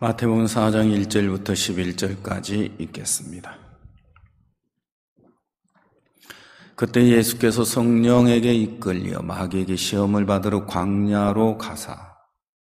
마태복음 4장 1절부터 11절까지 읽겠습니다. 그때 예수께서 성령에게 이끌려 마귀에게 시험을 받으러 광야로 가사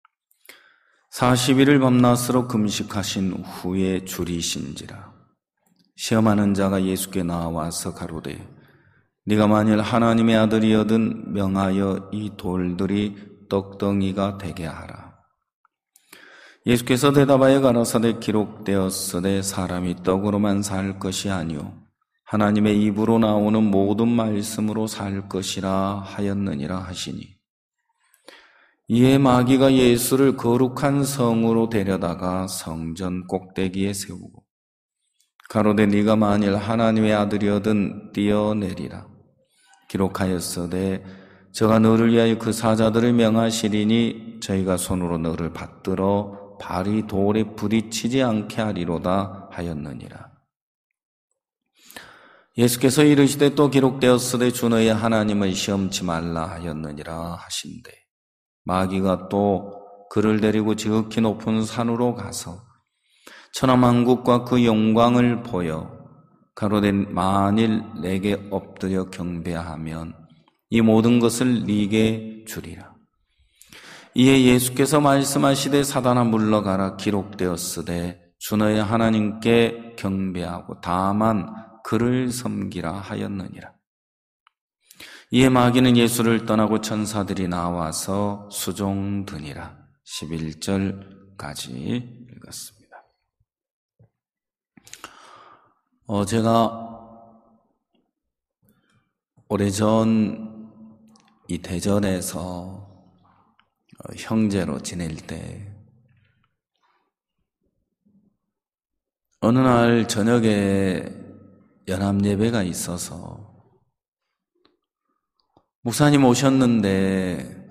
40일을 밤낮으로 금식하신 후에 줄이신지라. 시험하는 자가 예수께 나와서 가로되 네가 만일 하나님의 아들이거든 명하여 이 돌들이 떡덩이가 되게 하라. 예수께서 대답하여 가라사대 기록되었으되 사람이 떡으로만 살 것이 아니요 하나님의 입으로 나오는 모든 말씀으로 살 것이라 하였느니라 하시니, 이에 마귀가 예수를 거룩한 성으로 데려다가 성전 꼭대기에 세우고 가로되 네가 만일 하나님의 아들이거든 뛰어내리라. 기록하였으되 저가 너를 위하여 그 사자들을 명하시리니 저희가 손으로 너를 받들어 발이 돌에 부딪히지 않게 하리로다 하였느니라. 예수께서 이르시되 또 기록되었으되 주 너의 하나님을 시험치 말라 하였느니라 하신대, 마귀가 또 그를 데리고 지극히 높은 산으로 가서 천하만국과 그 영광을 보여 가로되 만일 내게 엎드려 경배하면 이 모든 것을 네게 주리라. 이에 예수께서 말씀하시되 사단아 물러가라. 기록되었으되 주 너의 하나님께 경배하고 다만 그를 섬기라 하였느니라. 이에 마귀는 예수를 떠나고 천사들이 나와서 수종드니라. 11절까지 읽었습니다. 제가 오래전 이 대전에서 형제로 지낼 때 어느 날 저녁에 연합예배가 있어서 목사님 오셨는데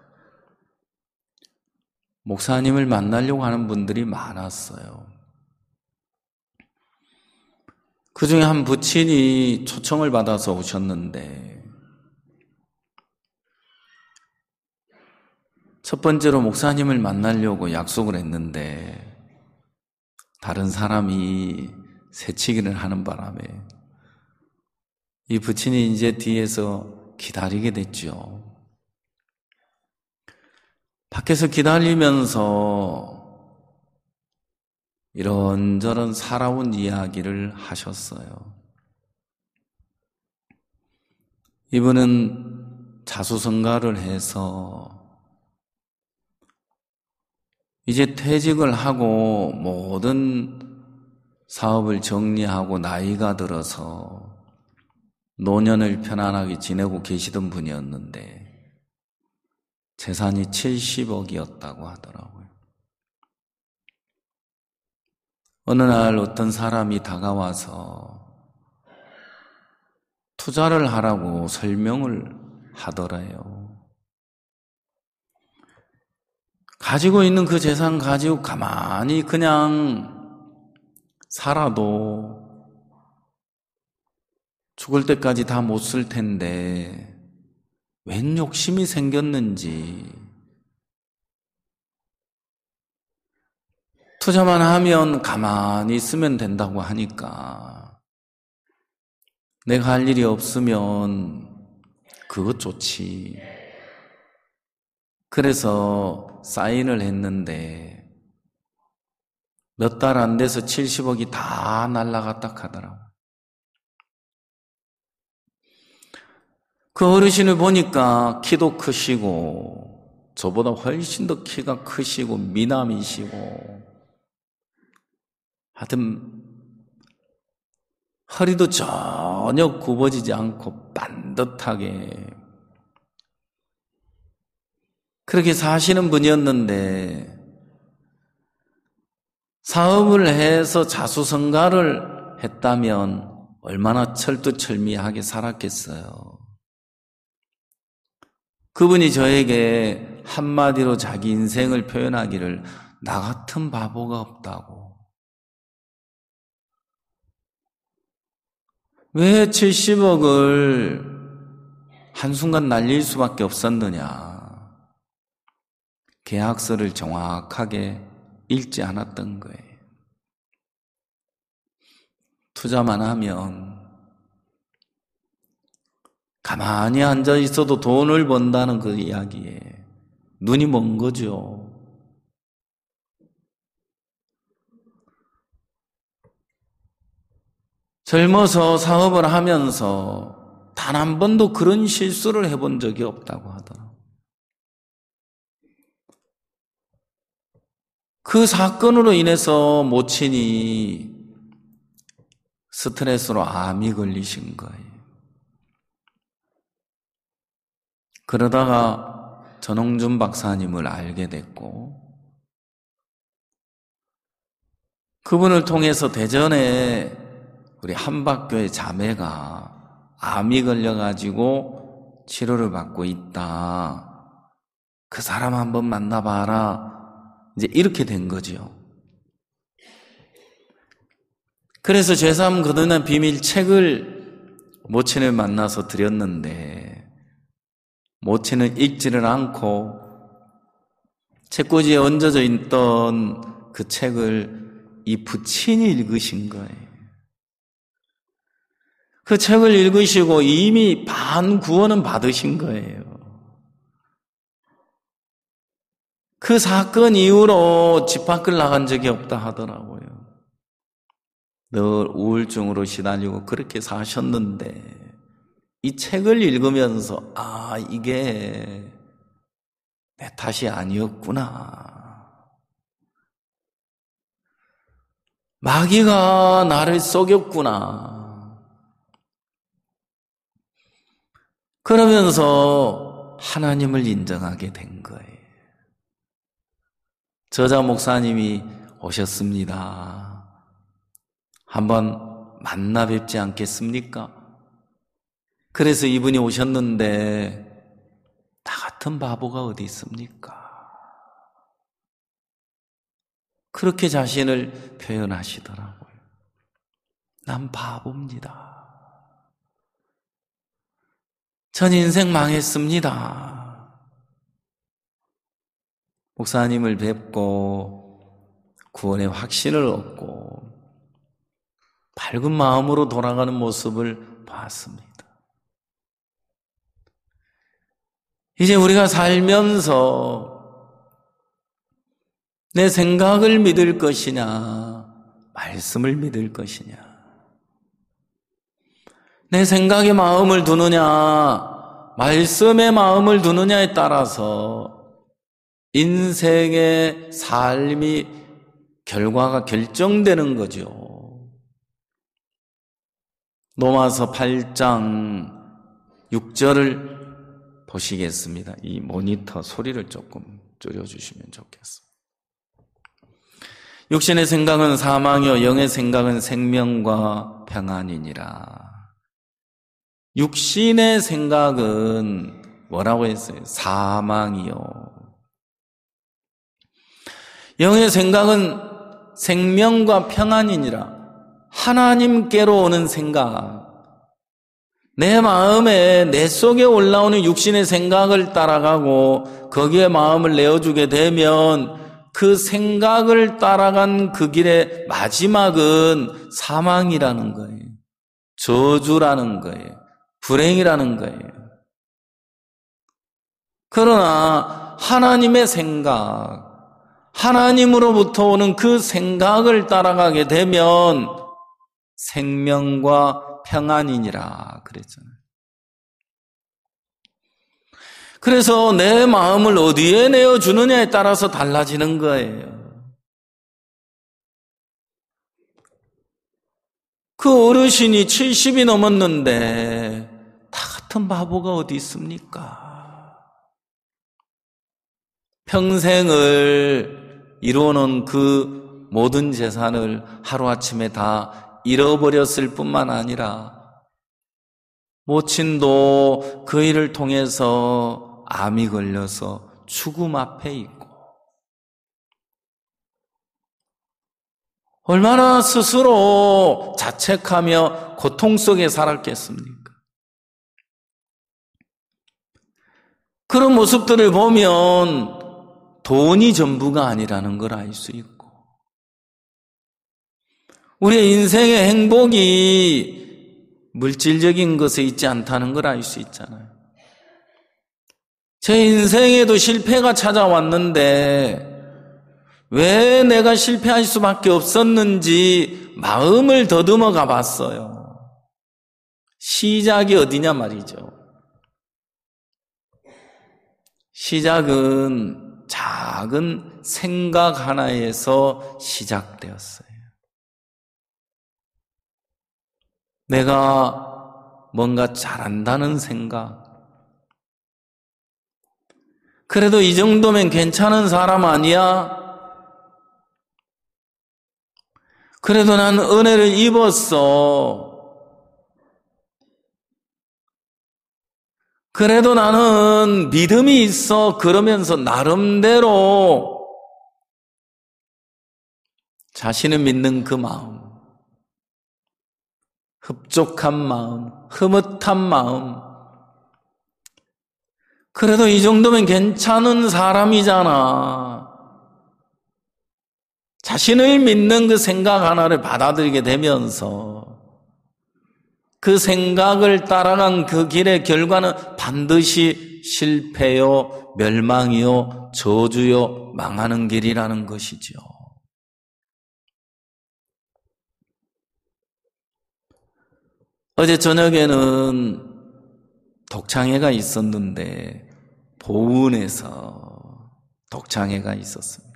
목사님을 만나려고 하는 분들이 많았어요. 그 중에 한 부친이 초청을 받아서 오셨는데 첫 번째로 목사님을 만나려고 약속을 했는데 다른 사람이 새치기를 하는 바람에 이 부친이 이제 뒤에서 기다리게 됐죠. 밖에서 기다리면서 이런저런 살아온 이야기를 하셨어요. 이분은 자수성가를 해서 이제 퇴직을 하고 모든 사업을 정리하고 나이가 들어서 노년을 편안하게 지내고 계시던 분이었는데 재산이 70억이었다고 하더라고요. 어느 날 어떤 사람이 다가와서 투자를 하라고 설명을 하더래요. 가지고 있는 그 재산 가지고 가만히 그냥 살아도 죽을 때까지 다 못 쓸 텐데 웬 욕심이 생겼는지 투자만 하면 가만히 있으면 된다고 하니까 내가 할 일이 없으면 그것 좋지. 그래서 사인을 했는데 몇 달 안 돼서 70억이 다 날라갔다 하더라고요. 그 어르신을 보니까 키도 크시고 저보다 훨씬 더 키가 크시고 미남이시고 하여튼 허리도 전혀 굽어지지 않고 반듯하게 그렇게 사시는 분이었는데 사업을 해서 자수성가를 했다면 얼마나 철두철미하게 살았겠어요. 그분이 저에게 한마디로 자기 인생을 표현하기를 나 같은 바보가 없다고. 왜 70억을 한순간 날릴 수밖에 없었느냐. 계약서를 정확하게 읽지 않았던 거예요. 투자만 하면 가만히 앉아 있어도 돈을 번다는 그 이야기에 눈이 먼 거죠. 젊어서 사업을 하면서 단 한 번도 그런 실수를 해본 적이 없다고 하더라고요. 그 사건으로 인해서 모친이 스트레스로 암이 걸리신 거예요. 그러다가 전홍준 박사님을 알게 됐고, 그분을 통해서 대전에 우리 한박교회 자매가 암이 걸려가지고 치료를 받고 있다. 그 사람 한번 만나봐라. 이제 이렇게 된 거죠. 그래서 제3 거듭난 비밀 책을 모친을 만나서 드렸는데 모친은 읽지를 않고 책꽂이에 얹어져 있던 그 책을 이 부친이 읽으신 거예요. 그 책을 읽으시고 이미 반 구원은 받으신 거예요. 그 사건 이후로 집 밖을 나간 적이 없다 하더라고요. 늘 우울증으로 시달리고 그렇게 사셨는데 이 책을 읽으면서 이게 내 탓이 아니었구나. 마귀가 나를 속였구나. 그러면서 하나님을 인정하게 된 거예요. 저자 목사님이 오셨습니다. 한번 만나 뵙지 않겠습니까? 그래서 이분이 오셨는데 나 같은 바보가 어디 있습니까? 그렇게 자신을 표현하시더라고요. 난 바보입니다. 전 인생 망했습니다. 목사님을 뵙고 구원의 확신을 얻고 밝은 마음으로 돌아가는 모습을 봤습니다. 이제 우리가 살면서 내 생각을 믿을 것이냐, 말씀을 믿을 것이냐, 내 생각에 마음을 두느냐, 말씀에 마음을 두느냐에 따라서 인생의 삶이 결과가 결정되는 거죠. 로마서 8장 6절을 보시겠습니다. 이 모니터 소리를 조금 줄여주시면 좋겠습니다. 육신의 생각은 사망이요 영의 생각은 생명과 평안이니라. 육신의 생각은 뭐라고 했어요? 사망이요. 영의 생각은 생명과 평안이니라. 하나님께로 오는 생각. 내 마음에, 내 속에 올라오는 육신의 생각을 따라가고 거기에 마음을 내어주게 되면 그 생각을 따라간 그 길의 마지막은 사망이라는 거예요. 저주라는 거예요. 불행이라는 거예요. 그러나 하나님의 생각, 하나님으로부터 오는 그 생각을 따라가게 되면 생명과 평안이니라 그랬잖아요. 그래서 내 마음을 어디에 내어주느냐에 따라서 달라지는 거예요. 그 어르신이 70이 넘었는데 나 같은 바보가 어디 있습니까? 평생을 이루어놓은 그 모든 재산을 하루아침에 다 잃어버렸을 뿐만 아니라 모친도 그 일을 통해서 암이 걸려서 죽음 앞에 있고 얼마나 스스로 자책하며 고통 속에 살았겠습니까? 그런 모습들을 보면 돈이 전부가 아니라는 걸 알 수 있고 우리의 인생의 행복이 물질적인 것에 있지 않다는 걸 알 수 있잖아요. 제 인생에도 실패가 찾아왔는데 왜 내가 실패할 수밖에 없었는지 마음을 더듬어 가봤어요. 시작이 어디냐 말이죠. 시작은 작은 생각 하나에서 시작되었어요. 내가 뭔가 잘한다는 생각. 그래도 이 정도면 괜찮은 사람 아니야? 그래도 난 은혜를 입었어. 그래도 나는 믿음이 있어. 그러면서 나름대로 자신을 믿는 그 마음, 흡족한 마음, 흐뭇한 마음. 그래도 이 정도면 괜찮은 사람이잖아. 자신을 믿는 그 생각 하나를 받아들이게 되면서 그 생각을 따라간 그 길의 결과는 반드시 실패요, 멸망이요, 저주요, 망하는 길이라는 것이죠. 어제 저녁에는 독창회가 있었는데 보은에서 독창회가 있었습니다.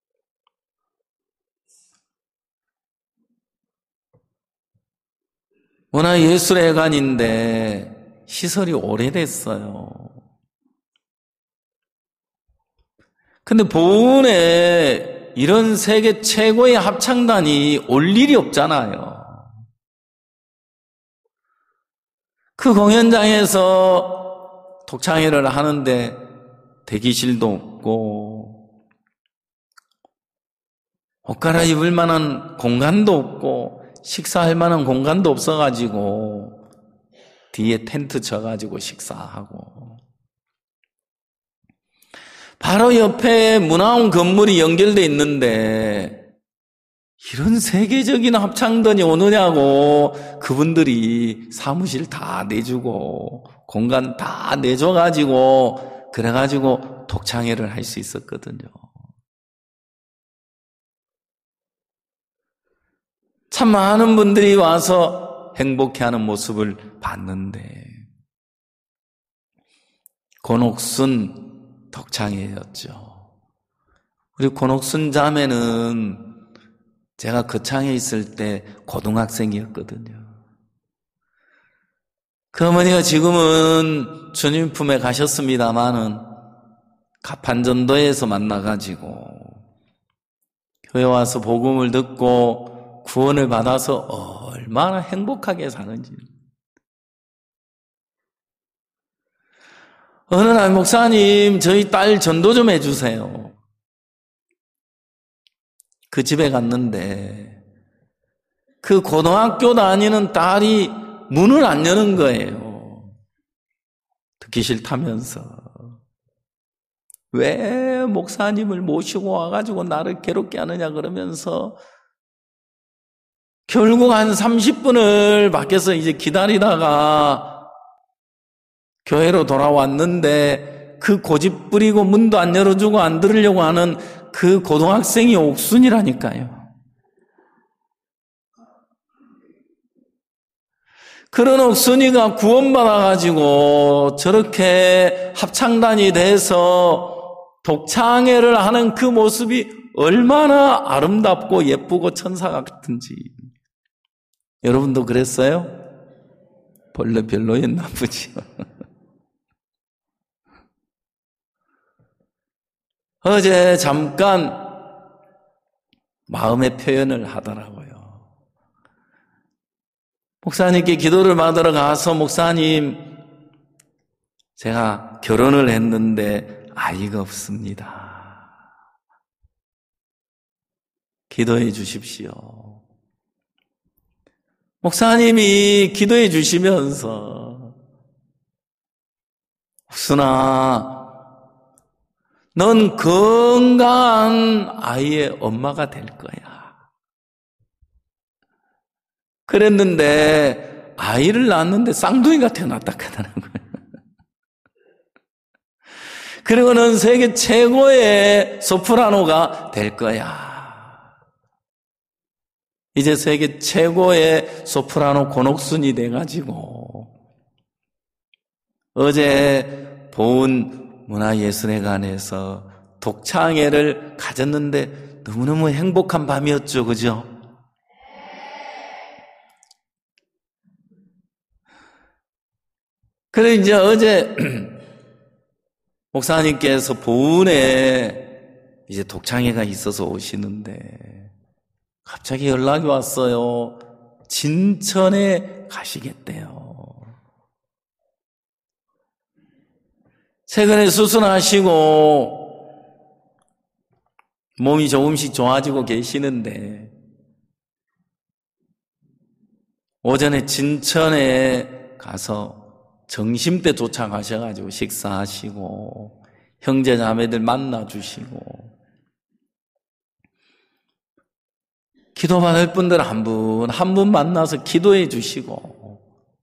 문화예술회관인데 시설이 오래됐어요. 근데 보은에 이런 세계 최고의 합창단이 올 일이 없잖아요. 그 공연장에서 독창회를 하는데 대기실도 없고 옷 갈아입을 만한 공간도 없고 식사할 만한 공간도 없어가지고 뒤에 텐트 쳐가지고 식사하고 바로 옆에 문화원 건물이 연결되어 있는데 이런 세계적인 합창단이 오느냐고 그분들이 사무실 다 내주고 공간 다 내줘가지고 그래가지고 독창회를 할 수 있었거든요. 참 많은 분들이 와서 행복해하는 모습을 봤는데 권옥순 독창회였죠. 우리 권옥순 자매는 제가 그 창에 있을 때 고등학생이었거든요. 그 어머니가 지금은 주님 품에 가셨습니다마는 가판전도에서 만나가지고 교회 와서 복음을 듣고 구원을 받아서 얼마나 행복하게 사는지. 어느 날 목사님 저희 딸 전도 좀 해주세요. 그 집에 갔는데 그 고등학교 다니는 딸이 문을 안 여는 거예요. 듣기 싫다면서. 왜 목사님을 모시고 와가지고 나를 괴롭게 하느냐 그러면서 결국 한 30분을 밖에서 이제 기다리다가 교회로 돌아왔는데 그 고집 부리고 문도 안 열어주고 안 들으려고 하는 그 고등학생이 옥순이라니까요. 그런 옥순이가 구원받아가지고 저렇게 합창단이 돼서 독창회를 하는 그 모습이 얼마나 아름답고 예쁘고 천사 같은지. 여러분도 그랬어요? 별로였나 보지요. 어제 잠깐 마음의 표현을 하더라고요. 목사님께 기도를 받으러 가서 목사님, 제가 결혼을 했는데 아이가 없습니다. 기도해 주십시오. 목사님이 기도해 주시면서 옥순아, 넌 건강한 아이의 엄마가 될 거야. 그랬는데 아이를 낳았는데 쌍둥이가 태어났다 하더라고요. 그리고는 세계 최고의 소프라노가 될 거야. 이제 세계 최고의 소프라노 권옥순이 돼가지고 어제 보은 문화예술회관에서 독창회를 가졌는데 너무너무 행복한 밤이었죠. 그죠? 그래 이제 어제 목사님께서 보은에 이제 독창회가 있어서 오시는데 갑자기 연락이 왔어요. 진천에 가시겠대요. 최근에 수술하시고 몸이 조금씩 좋아지고 계시는데 오전에 진천에 가서 점심때 도착하셔가지고 식사하시고 형제 자매들 만나주시고 기도받을 분들 한 분 만나서 기도해 주시고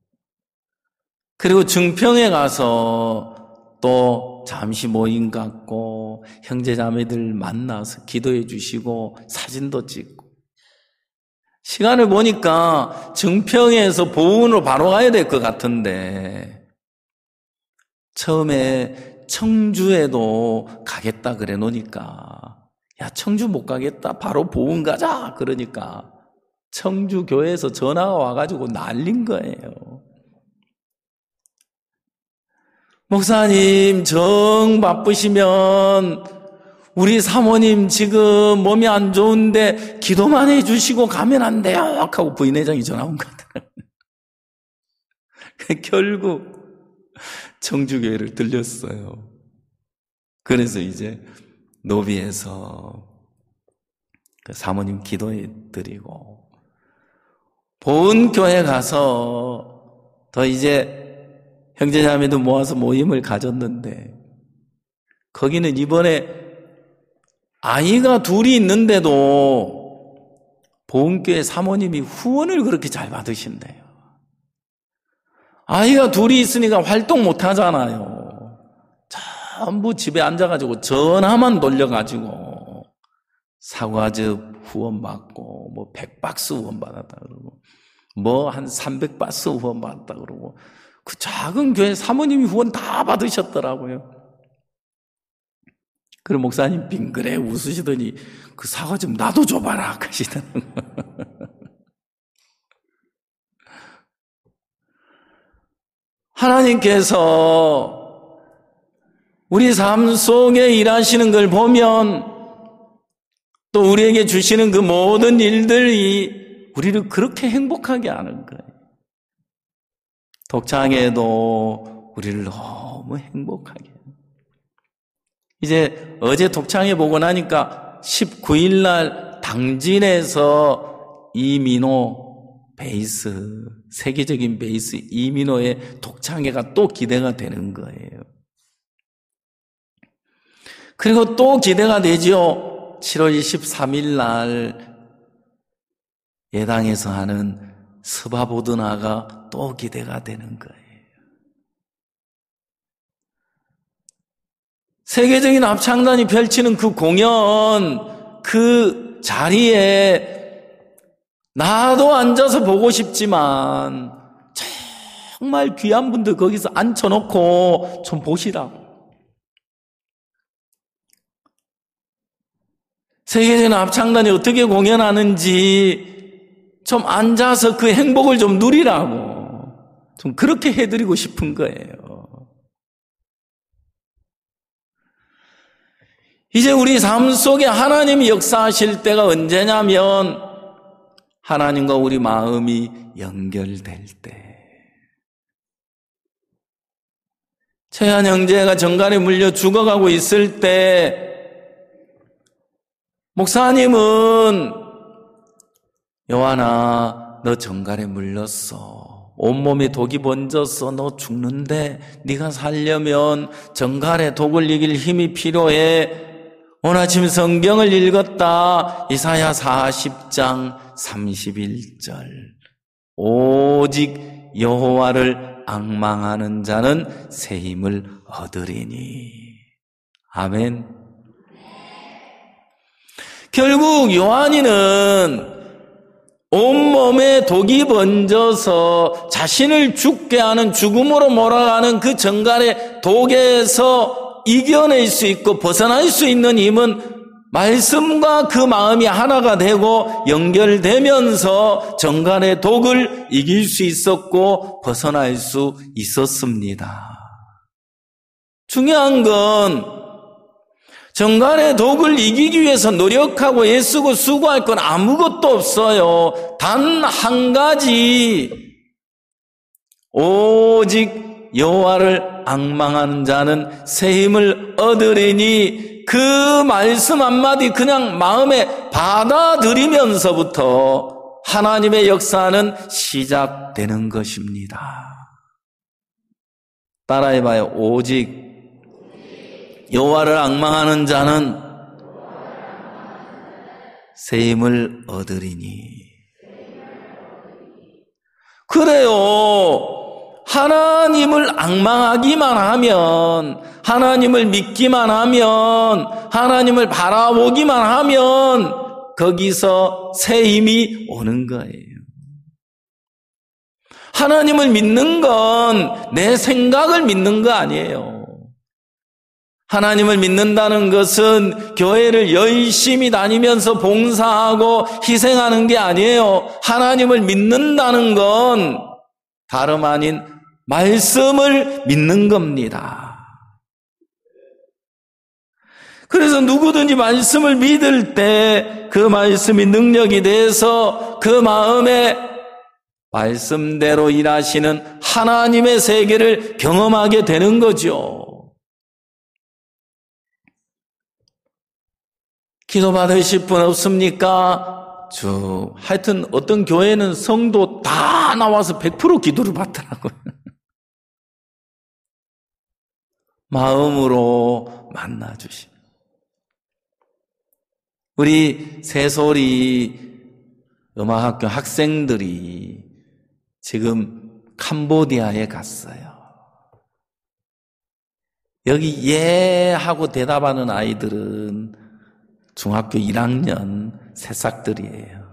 그리고 증평에 가서 또 잠시 모임 갖고 형제 자매들 만나서 기도해 주시고 사진도 찍고 시간을 보니까 증평에서 보은으로 바로 가야 될 것 같은데 처음에 청주에도 가겠다 그래 놓으니까 야 청주 못 가겠다 바로 보은 가자 그러니까 청주 교회에서 전화가 와가지고 난린 거예요. 목사님 정 바쁘시면 우리 사모님 지금 몸이 안 좋은데 기도만 해주시고 가면 안 돼요 하고 부인회장이 전화 온 것 같아요. 결국 청주교회를 들렸어요. 그래서 이제 노비에서 그 사모님 기도해 드리고 보은교회 가서 더 이제 형제자매도 모아서 모임을 가졌는데 거기는 이번에 아이가 둘이 있는데도 보은교회 사모님이 후원을 그렇게 잘 받으신대요. 아이가 둘이 있으니까 활동 못 하잖아요. 전부 집에 앉아가지고 전화만 돌려가지고 사과즙 후원 받고 뭐 100박스 후원 받았다 그러고 뭐 한 300박스 후원 받았다 그러고 그 작은 교회 사모님이 후원 다 받으셨더라고요. 그리고 목사님 빙그레 웃으시더니 그 사과즙 나도 줘봐라 하시더라고요. 하나님께서 우리 삶 속에 일하시는 걸 보면 또 우리에게 주시는 그 모든 일들이 우리를 그렇게 행복하게 하는 거예요. 독창회도 우리를 너무 행복하게 해요. 이제 어제 독창회 보고 나니까 19일 날 당진에서 이민호 베이스, 세계적인 베이스 이민호의 독창회가 또 기대가 되는 거예요. 그리고 또 기대가 되죠. 7월 23일 날 예당에서 하는 스바보드나가 또 기대가 되는 거예요. 세계적인 합창단이 펼치는 그 공연, 그 자리에 나도 앉아서 보고 싶지만 정말 귀한 분들 거기서 앉혀놓고 좀 보시라고. 세계적인 합창단이 어떻게 공연하는지 좀 앉아서 그 행복을 좀 누리라고 좀 그렇게 해드리고 싶은 거예요. 이제 우리 삶 속에 하나님이 역사하실 때가 언제냐면 하나님과 우리 마음이 연결될 때. 최한 형제가 정갈에 물려 죽어가고 있을 때 목사님은 요한아 너 정갈에 물렸어. 온몸에 독이 번졌어. 너 죽는데 네가 살려면 정갈에 독을 이길 힘이 필요해. 오늘 아침 성경을 읽었다. 이사야 40장 31절 오직 여호와를 앙망하는 자는 새 힘을 얻으리니. 아멘. 결국 요한이는 온몸에 독이 번져서 자신을 죽게 하는, 죽음으로 몰아가는 그 정갈의 독에서 이겨낼 수 있고 벗어날 수 있는 힘은 말씀과 그 마음이 하나가 되고 연결되면서 정갈의 독을 이길 수 있었고 벗어날 수 있었습니다. 중요한 건 정갈의 독을 이기기 위해서 노력하고 애쓰고 수고할 건 아무것도 없어요. 단 한 가지, 오직 여호와를 앙망하는 자는 새 힘을 얻으리니, 그 말씀 한마디 그냥 마음에 받아들이면서부터 하나님의 역사는 시작되는 것입니다. 따라해봐요. 오직 여호와를 앙망하는 자는 새 힘을 얻으리니. 그래요. 하나님을 앙망하기만 하면, 하나님을 믿기만 하면, 하나님을 바라보기만 하면 거기서 새 힘이 오는 거예요. 하나님을 믿는 건 내 생각을 믿는 거 아니에요. 하나님을 믿는다는 것은 교회를 열심히 다니면서 봉사하고 희생하는 게 아니에요. 하나님을 믿는다는 건 다름 아닌 말씀을 믿는 겁니다. 그래서 누구든지 말씀을 믿을 때 그 말씀이 능력이 돼서 그 마음에 말씀대로 일하시는 하나님의 세계를 경험하게 되는 거죠. 기도 받으실 분 없습니까? 하여튼 어떤 교회는 성도 다 나와서 100% 기도를 받더라고요. 마음으로 만나주시면. 우리 새소리 음악학교 학생들이 지금 캄보디아에 갔어요. 여기 예 하고 대답하는 아이들은 중학교 1학년 새싹들이에요.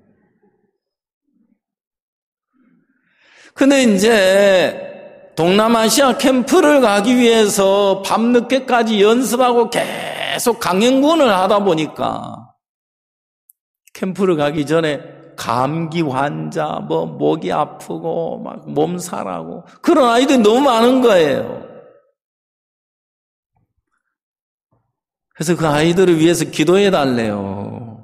근데 이제 동남아시아 캠프를 가기 위해서 밤늦게까지 연습하고 계속 강연군을 하다 보니까 캠프를 가기 전에 감기 환자, 목이 아프고 막 몸살하고 그런 아이들이 너무 많은 거예요. 그래서 그 아이들을 위해서 기도해 달래요.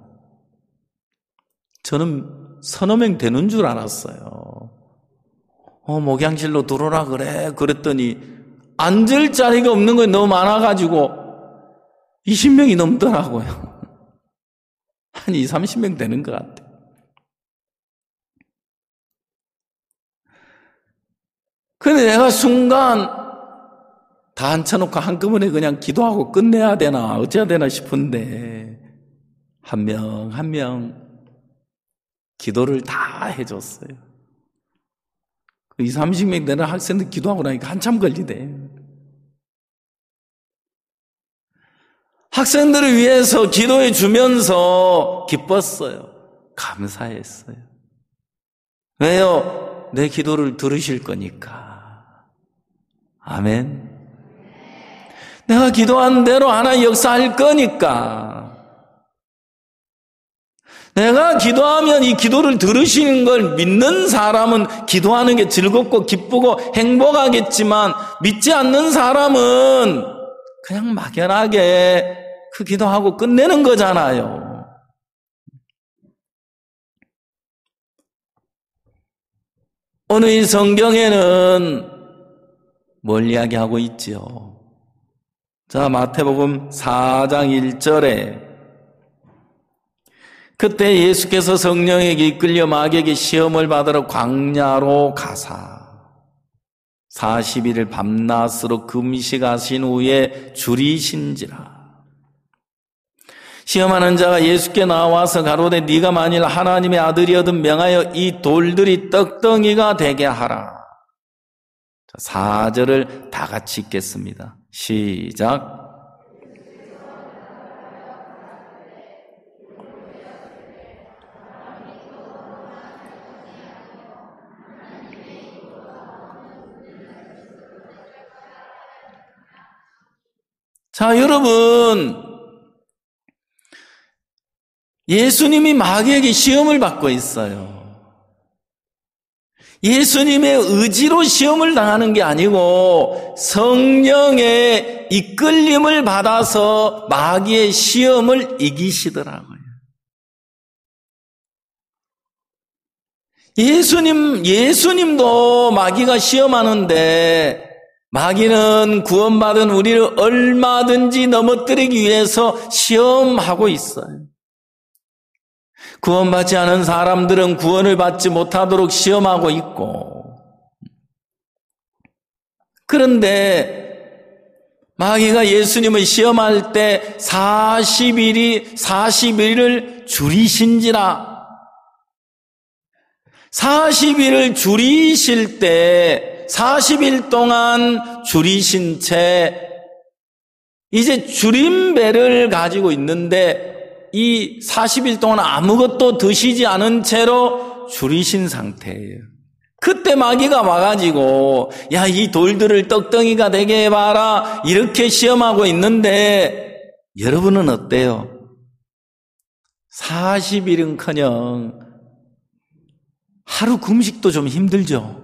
저는 서너 명 되는 줄 알았어요. 목양실로 들어오라 그래. 그랬더니 앉을 자리가 없는 거 너무 많아가지고 20명이 넘더라고요. 한 20, 30명 되는 것 같아요. 근데 내가 순간 다 앉혀놓고 한꺼번에 그냥 기도하고 끝내야 되나 어째야 되나 싶은데 한 명 한 명 기도를 다 해줬어요. 20, 30명 되는 학생들 기도하고 나니까 한참 걸리대. 학생들을 위해서 기도해 주면서 기뻤어요. 감사했어요. 왜요? 내 기도를 들으실 거니까. 아멘. 내가 기도한 대로 하나님 역사할 거니까. 내가 기도하면 이 기도를 들으시는 걸 믿는 사람은 기도하는 게 즐겁고 기쁘고 행복하겠지만 믿지 않는 사람은 그냥 막연하게 그 기도하고 끝내는 거잖아요. 오늘 이 성경에는 뭘 이야기하고 있지요? 자, 마태복음 4장 1절에 그때 예수께서 성령에게 이끌려 마귀에게 시험을 받으러 광야로 가사 40일을 밤낮으로 금식하신 후에 줄이신지라. 시험하는 자가 예수께 나와서 가로되 네가 만일 하나님의 아들이거든 명하여 이 돌들이 떡덩이가 되게 하라. 4절을 다 같이 읽겠습니다. 시작. 자, 여러분, 예수님이 마귀에게 시험을 받고 있어요. 예수님의 의지로 시험을 당하는 게 아니고 성령의 이끌림을 받아서 마귀의 시험을 이기시더라고요. 예수님도 마귀가 시험하는데 마귀는 구원받은 우리를 얼마든지 넘어뜨리기 위해서 시험하고 있어요. 구원받지 않은 사람들은 구원을 받지 못하도록 시험하고 있고, 그런데 마귀가 예수님을 시험할 때 40일을 줄이신지라. 40일을 줄이실 때 40일 동안 줄이신 채 이제 줄임배를 가지고 있는데 이 40일 동안 아무것도 드시지 않은 채로 줄이신 상태예요. 그때 마귀가 와가지고 야, 이 돌들을 떡덩이가 되게 해봐라 이렇게 시험하고 있는데 여러분은 어때요? 40일은커녕 하루 금식도 좀 힘들죠?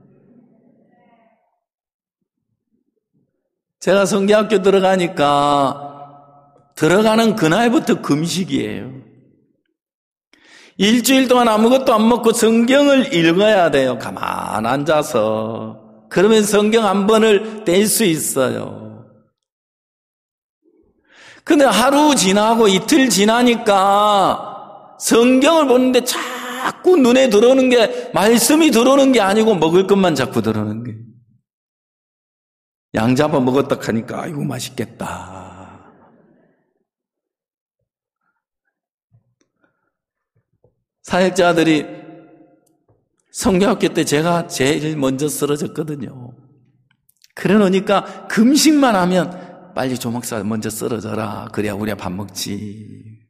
제가 성경학교 들어가니까 들어가는 그날부터 금식이에요. 일주일 동안 아무것도 안 먹고 성경을 읽어야 돼요. 가만 앉아서. 그러면 성경 한 번을 뗄 수 있어요. 근데 하루 지나고 이틀 지나니까 성경을 보는데 자꾸 눈에 들어오는 게 말씀이 들어오는 게 아니고 먹을 것만 자꾸 들어오는 게. 양 잡아 먹었다 하니까 아이고 맛있겠다. 사역자들이 성경학교 때 제가 제일 먼저 쓰러졌거든요. 그러니까 금식만 하면 빨리 조목사 먼저 쓰러져라. 그래야 우리가 밥 먹지.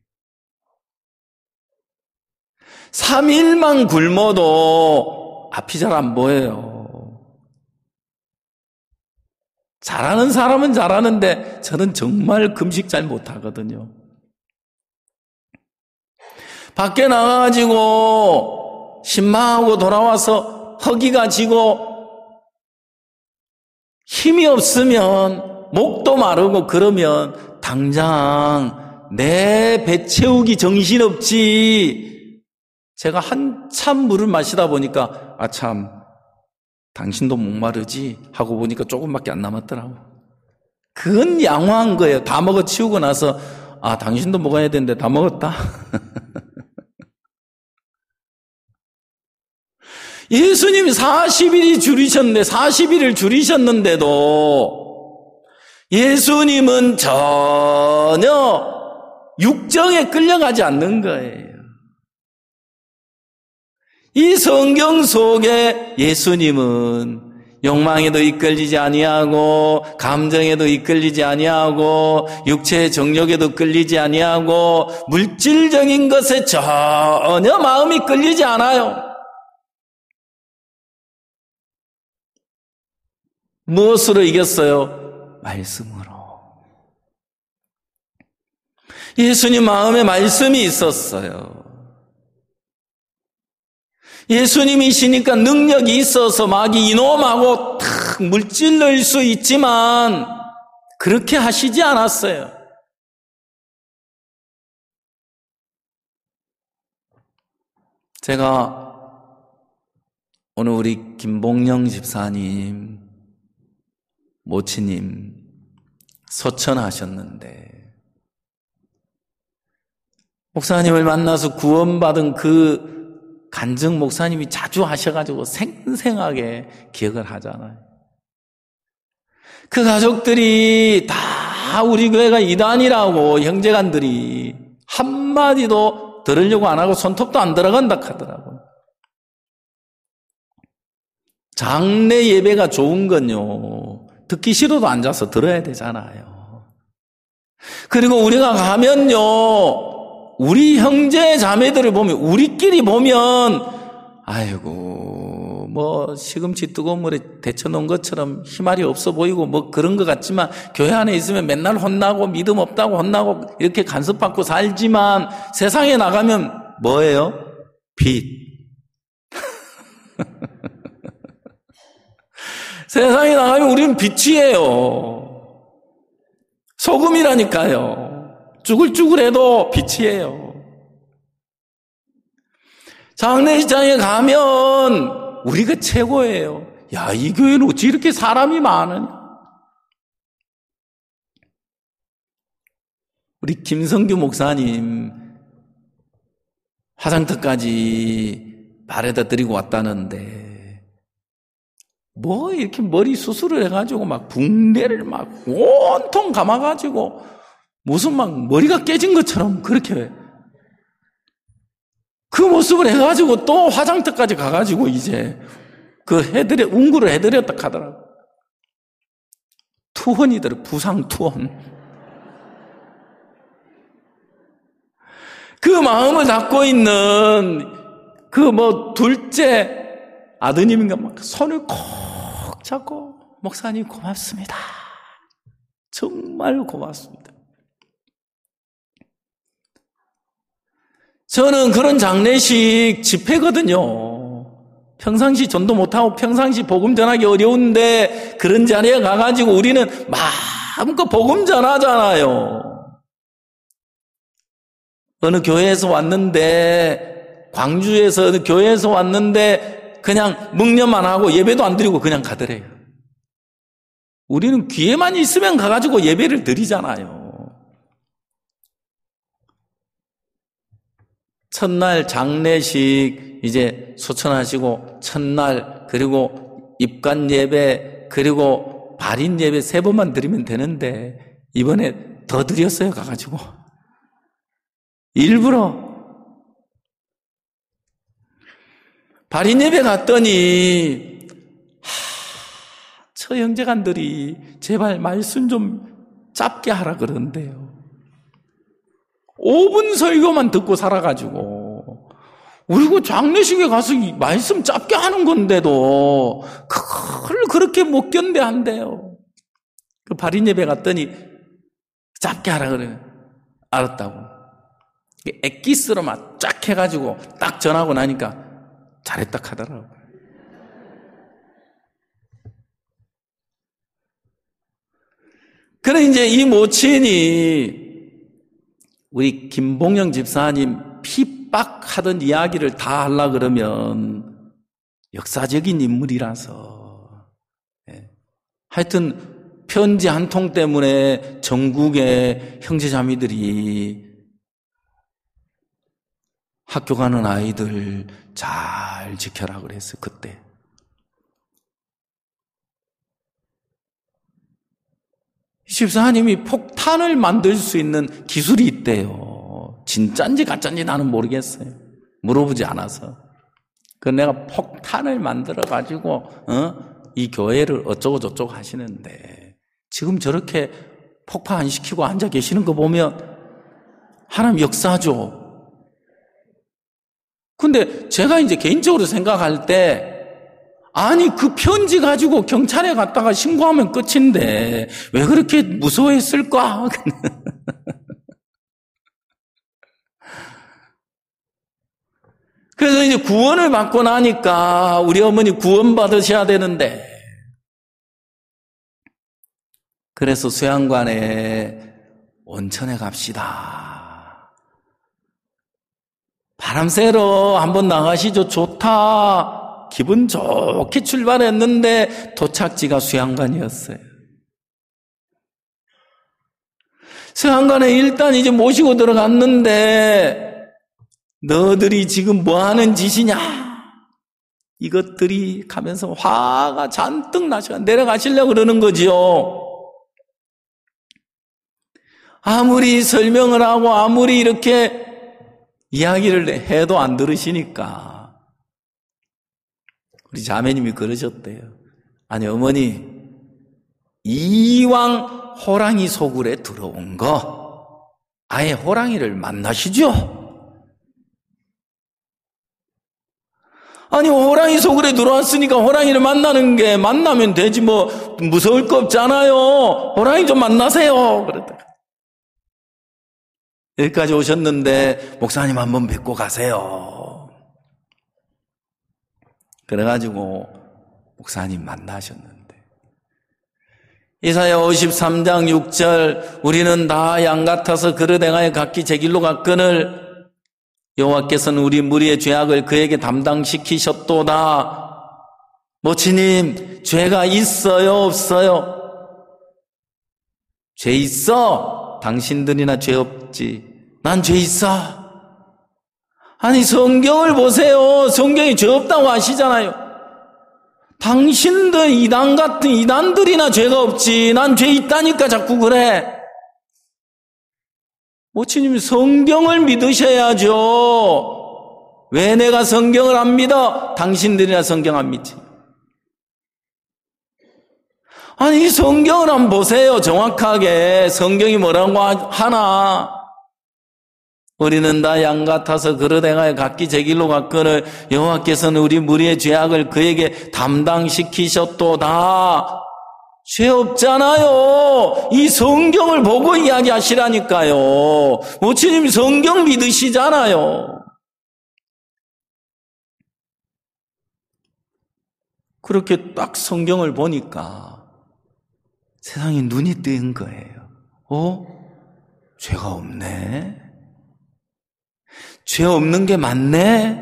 3일만 굶어도 앞이 잘 안 보여요. 잘하는 사람은 잘하는데 저는 정말 금식 잘 못하거든요. 밖에 나가가지고 신망하고 돌아와서 허기가 지고 힘이 없으면 목도 마르고 그러면 당장 내 배 채우기 정신없지. 제가 한참 물을 마시다 보니까 아 참 당신도 목마르지 하고 보니까 조금밖에 안 남았더라고. 그건 양호한 거예요. 다 먹어 치우고 나서 아 당신도 먹어야 되는데 다 먹었다. 예수님이 40일을 줄이셨는데도 예수님은 전혀 육정에 끌려가지 않는 거예요. 이 성경 속에 예수님은 욕망에도 이끌리지 아니하고 감정에도 이끌리지 아니하고 육체의 정욕에도 끌리지 아니하고 물질적인 것에 전혀 마음이 끌리지 않아요. 무엇으로 이겼어요? 말씀으로. 예수님 마음에 말씀이 있었어요. 예수님이시니까 능력이 있어서 마귀 이놈하고 탁 물질러일 수 있지만 그렇게 하시지 않았어요. 제가 오늘 우리 김봉영 집사님 모치님 소천하셨는데 목사님을 만나서 구원받은 그 간증 목사님이 자주 하셔가지고 생생하게 기억을 하잖아요. 그 가족들이 다 우리 교회가 이단이라고 형제간들이 한마디도 들으려고 안 하고 손톱도 안 들어간다 하더라고요. 장례 예배가 좋은 건요, 듣기 싫어도 앉아서 들어야 되잖아요. 그리고 우리가 가면요, 우리 형제 자매들을 보면, 우리끼리 보면, 아이고, 뭐 시금치 뜨거운 물에 데쳐놓은 것처럼 희말이 없어 보이고 뭐 그런 것 같지만, 교회 안에 있으면 맨날 혼나고 믿음 없다고 혼나고 이렇게 간섭받고 살지만, 세상에 나가면 뭐예요? 빛. 세상에 나가면 우리는 빛이에요. 소금이라니까요. 쭈글쭈글해도 빛이에요. 장례식장에 가면 우리가 최고예요. 야, 이 교회는 어찌 이렇게 사람이 많으냐. 우리 김성규 목사님 화장터까지 바래다 드리고 왔다는데, 뭐 이렇게 머리 수술을 해가지고 막 붕대를 막 온통 감아가지고 무슨 막 머리가 깨진 것처럼 그렇게 그 모습을 해가지고 또 화장터까지 가가지고 이제 그 운구를 해드렸다 하더라고. 투혼이더라, 부상 투혼. 그 마음을 갖고 있는 그 뭐 둘째 아드님인가 막 손을 콕 잡고, 목사님 고맙습니다. 정말 고맙습니다. 저는 그런 장례식 집회거든요. 평상시 전도 못하고 평상시 복음 전하기 어려운데 그런 자리에 가가지고 우리는 마음껏 복음 전하잖아요. 어느 교회에서 왔는데, 광주에서 어느 교회에서 왔는데 그냥 묵념만 하고 예배도 안 드리고 그냥 가더래요. 우리는 기회만 있으면 가가지고 예배를 드리잖아요. 첫날 장례식 이제 소천하시고, 첫날 그리고 입관 예배 그리고 발인 예배 3번만 드리면 되는데 이번에 더 드렸어요. 가가지고 일부러 발인 예배 갔더니 저 형제간들이 제발 말씀 좀 짧게 하라 그러는데요. 5분 설교만 듣고 살아가지고, 우리가 장례식에 가서 말씀 짧게 하는 건데도 그걸 그렇게 못 견뎌한대요. 그 발인 예배 갔더니 짧게 하라 그래요. 알았다고. 엑기스로만 쫙 해가지고 딱 전하고 나니까 잘했다 하더라고요. 그래 이제 이 모친이 우리 김봉영 집사님 핍박하던 이야기를 다 하려고 그러면 역사적인 인물이라서, 하여튼 편지 한 통 때문에 전국의 형제자매들이 학교 가는 아이들 잘 지켜라 그랬어요. 그때 집사님이 폭탄을 만들 수 있는 기술이 있대요. 진짠지 가짠지 나는 모르겠어요. 물어보지 않아서. 그 내가 폭탄을 만들어 가지고 이 교회를 어쩌고 저쩌고 하시는데, 지금 저렇게 폭파 안 시키고 앉아 계시는 거 보면 하나님 역사죠. 근데 제가 이제 개인적으로 생각할 때, 아니 그 편지 가지고 경찰에 갔다가 신고하면 끝인데 왜 그렇게 무서워했을까? 그래서 이제 구원을 받고 나니까 우리 어머니 구원 받으셔야 되는데, 그래서 수양관에 온천에 갑시다. 바람 쐬러 한번 나가시죠. 좋다. 기분 좋게 출발했는데 도착지가 수양관이었어요. 수양관에 일단 이제 모시고 들어갔는데, 너들이 지금 뭐 하는 짓이냐? 이것들이 가면서 화가 잔뜩 나셔 내려가시려고 그러는 거지요. 아무리 설명을 하고 아무리 이렇게 이야기를 해도 안 들으시니까 우리 자매님이 그러셨대요. 아니 어머니, 이왕 호랑이 소굴에 들어온 거 아예 호랑이를 만나시죠? 아니 호랑이 소굴에 들어왔으니까 호랑이를 만나면 되지 뭐 무서울 거 없잖아요. 호랑이 좀 만나세요. 그랬다. 여기까지 오셨는데 목사님 한번 뵙고 가세요. 그래가지고 목사님 만나셨는데 이사야 53장 6절 우리는 다 양 같아서 그릇 행하여 각기 제 길로 갔거늘 여호와께서는 우리 무리의 죄악을 그에게 담당시키셨도다. 모치님, 죄가 있어요, 없어요? 죄 있어? 당신들이나 죄 없지. 난 죄 있어. 아니 성경을 보세요. 성경이 죄 없다고 하시잖아요. 당신들 이단 같은 이단들이나 죄가 없지. 난 죄 있다니까 자꾸 그래. 모치님 성경을 믿으셔야죠. 왜 내가 성경을 안 믿어? 당신들이나 성경 안 믿지. 아니 성경을 한번 보세요. 정확하게 성경이 뭐라고 하나. 우리는 다 양 같아서 그릇 행하여 각기 제 길로 갔거늘 여호와께서는 우리 무리의 죄악을 그에게 담당시키셨도다. 죄 없잖아요. 이 성경을 보고 이야기하시라니까요. 모치님 성경 믿으시잖아요. 그렇게 딱 성경을 보니까 세상에 눈이 뜨인 거예요. 죄가 없네. 죄 없는 게 맞네.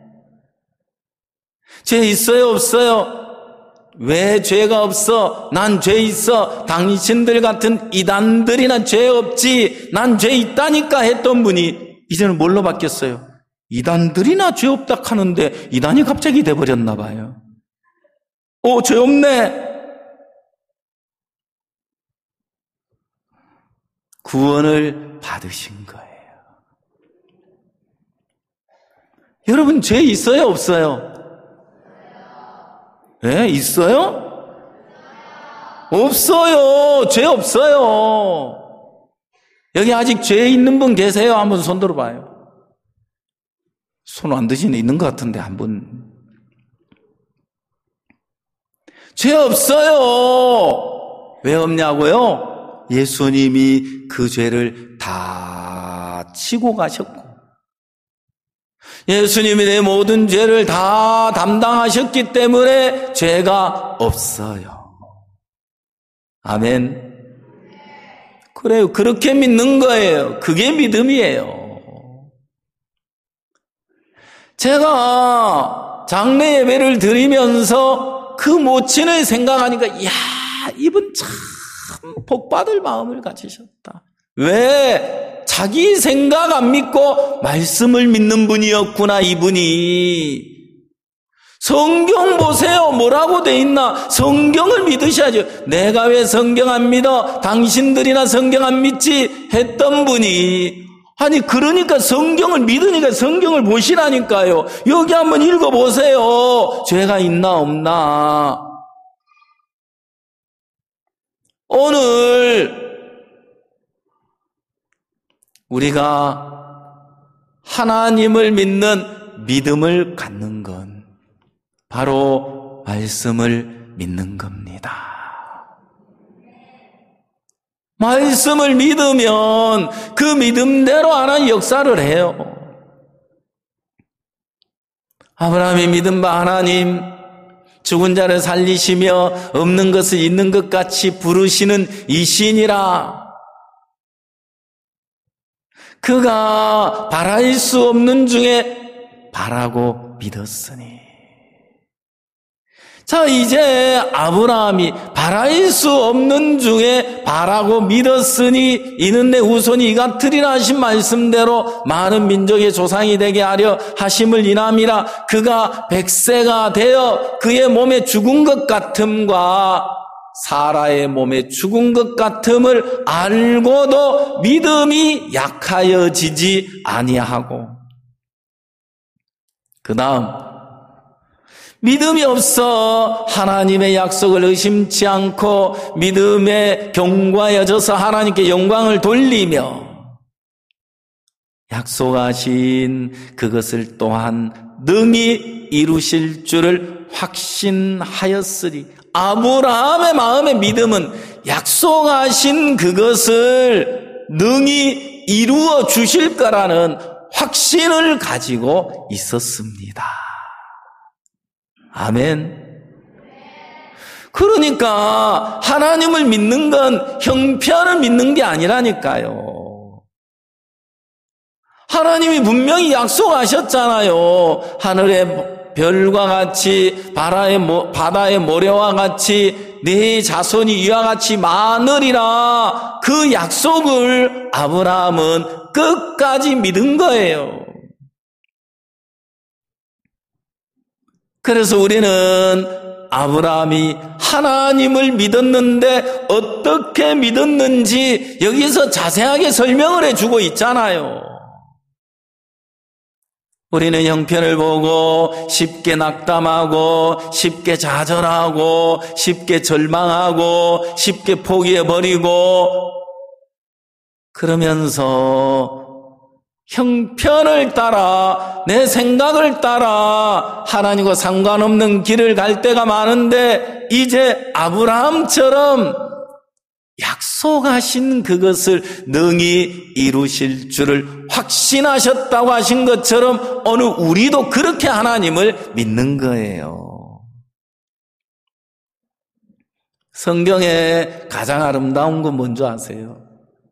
죄 있어요, 없어요? 왜 죄가 없어? 난 죄 있어. 당신들 같은 이단들이나 죄 없지. 난 죄 있다니까 했던 분이 이제는 뭘로 바뀌었어요? 이단들이나 죄 없다 하는데 이단이 갑자기 돼버렸나 봐요. 죄 없네. 구원을 받으신 거예요. 여러분 죄 있어요, 없어요? 네, 있어요? 없어요. 죄 없어요. 여기 아직 죄 있는 분 계세요? 한번 손 들어봐요. 손 안 드시는 있는 것 같은데 한번. 죄 없어요. 왜 없냐고요? 예수님이 그 죄를 다 치고 가셨고 예수님이 내 모든 죄를 다 담당하셨기 때문에 죄가 없어요. 아멘. 그래요. 그렇게 믿는 거예요. 그게 믿음이에요. 제가 장례 예배를 드리면서 그 모친을 생각하니까 이야, 이분 참 복받을 마음을 가지셨다. 왜? 자기 생각 안 믿고 말씀을 믿는 분이었구나, 이분이. 성경 보세요. 뭐라고 돼 있나? 성경을 믿으셔야죠. 내가 왜 성경 안 믿어? 당신들이나 성경 안 믿지? 했던 분이. 아니 그러니까 성경을 믿으니까 성경을 보시라니까요. 여기 한번 읽어보세요. 죄가 있나 없나. 오늘 우리가 하나님을 믿는 믿음을 갖는 건 바로 말씀을 믿는 겁니다. 말씀을 믿으면 그 믿음대로 하나님 역사를 해요. 아브라함이 믿은 바 하나님, 죽은 자를 살리시며 없는 것을 있는 것 같이 부르시는 이 신이라. 그가 바랄 수 없는 중에 바라고 믿었으니. 자, 이제 아브라함이 바랄 수 없는 중에 바라고 믿었으니 이는 내 후손이 이 같으리라 하신 말씀대로 많은 민족의 조상이 되게 하려 하심을 인함이라. 그가 100세가 되어 그의 몸에 죽은 것 같음과 사라의 몸에 죽은 것 같음을 알고도 믿음이 약하여지지 아니하고, 그 다음 믿음이 없어 하나님의 약속을 의심치 않고 믿음에 견고하여져서 하나님께 영광을 돌리며 약속하신 그것을 또한 능히 이루실 줄을 확신하였으리. 아브라함의 마음의 믿음은 약속하신 그것을 능히 이루어 주실 거라는 확신을 가지고 있었습니다. 아멘. 그러니까 하나님을 믿는 건 형편을 믿는 게 아니라니까요. 하나님이 분명히 약속하셨잖아요. 하늘의 별과 같이 바다의 모래와 같이 네 자손이 이와 같이 많으리라. 그 약속을 아브라함은 끝까지 믿은 거예요. 그래서 우리는 아브라함이 하나님을 믿었는데 어떻게 믿었는지 여기서 자세하게 설명을 해주고 있잖아요. 우리는 형편을 보고 쉽게 낙담하고 쉽게 좌절하고 쉽게 절망하고 쉽게 포기해버리고 그러면서 형편을 따라 내 생각을 따라 하나님과 상관없는 길을 갈 때가 많은데 이제 아브라함처럼 약속하신 그것을 능히 이루실 줄을 확신하셨다고 하신 것처럼 오늘 우리도 그렇게 하나님을 믿는 거예요. 성경에 가장 아름다운 건 뭔지 아세요?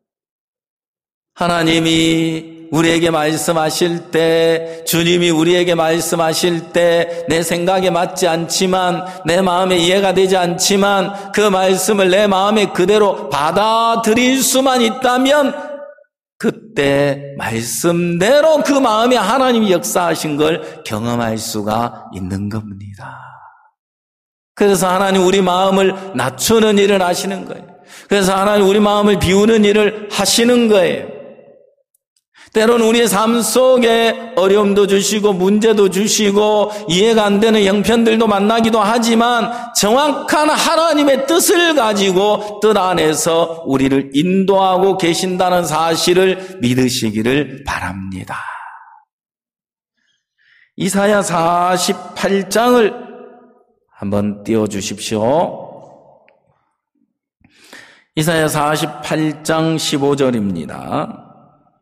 하나님이 우리에게 말씀하실 때, 주님이 우리에게 말씀하실 때 내 생각에 맞지 않지만, 내 마음에 이해가 되지 않지만 그 말씀을 내 마음에 그대로 받아들일 수만 있다면 그때 말씀대로 그 마음에 하나님이 역사하신 걸 경험할 수가 있는 겁니다. 그래서 하나님 우리 마음을 낮추는 일을 하시는 거예요. 그래서 하나님 우리 마음을 비우는 일을 하시는 거예요. 때로는 우리의 삶 속에 어려움도 주시고 문제도 주시고 이해가 안 되는 형편들도 만나기도 하지만 정확한 하나님의 뜻을 가지고 뜻 안에서 우리를 인도하고 계신다는 사실을 믿으시기를 바랍니다. 이사야 48장을 한번 띄워주십시오. 이사야 48장 15절입니다.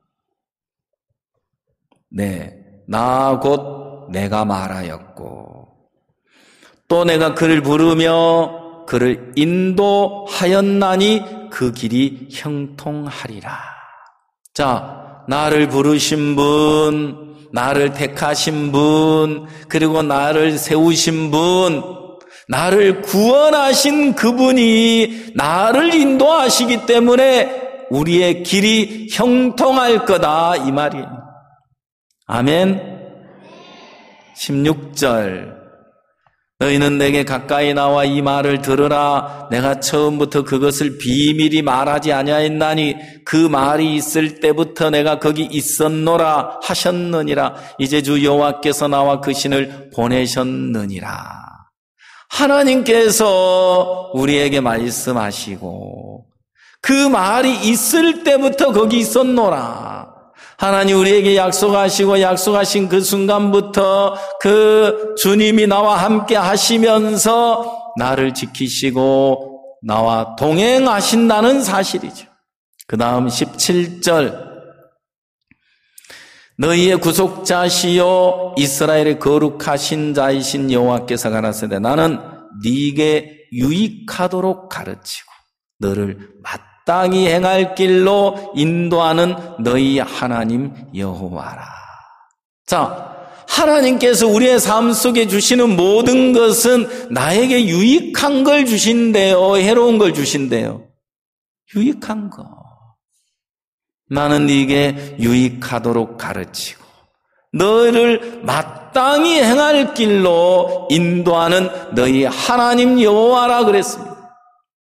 네, 나 곧 내가 말하였고 또 내가 그를 부르며 그를 인도하였나니 그 길이 형통하리라. 자, 나를 부르신 분, 나를 택하신 분, 그리고 나를 세우신 분, 나를 구원하신 그분이 나를 인도하시기 때문에 우리의 길이 형통할 거다 이 말이에요. 아멘. 16절 너희는 내게 가까이 나와 이 말을 들으라. 내가 처음부터 그것을 비밀히 말하지 아니하였나니 그 말이 있을 때부터 내가 거기 있었노라 하셨느니라. 이제 주 여호와께서 나와 그 신을 보내셨느니라. 하나님께서 우리에게 말씀하시고 그 말이 있을 때부터 거기 있었노라. 하나님 우리에게 약속하시고 약속하신 그 순간부터 그 주님이 나와 함께 하시면서 나를 지키시고 나와 동행하신다는 사실이죠. 그 다음 17절 너희의 구속자시요 이스라엘의 거룩하신 자이신 여호와께서 가라사대 나는 네게 유익하도록 가르치고 너를 마땅히 행할 길로 인도하는 너희 하나님 여호와라. 자, 하나님께서 우리의 삶 속에 주시는 모든 것은 나에게 유익한 걸 주신대요, 해로운 걸 주신대요. 유익한 거. 나는 네게 유익하도록 가르치고 너를 마땅히 행할 길로 인도하는 너희 하나님 여호와라 그랬습니다.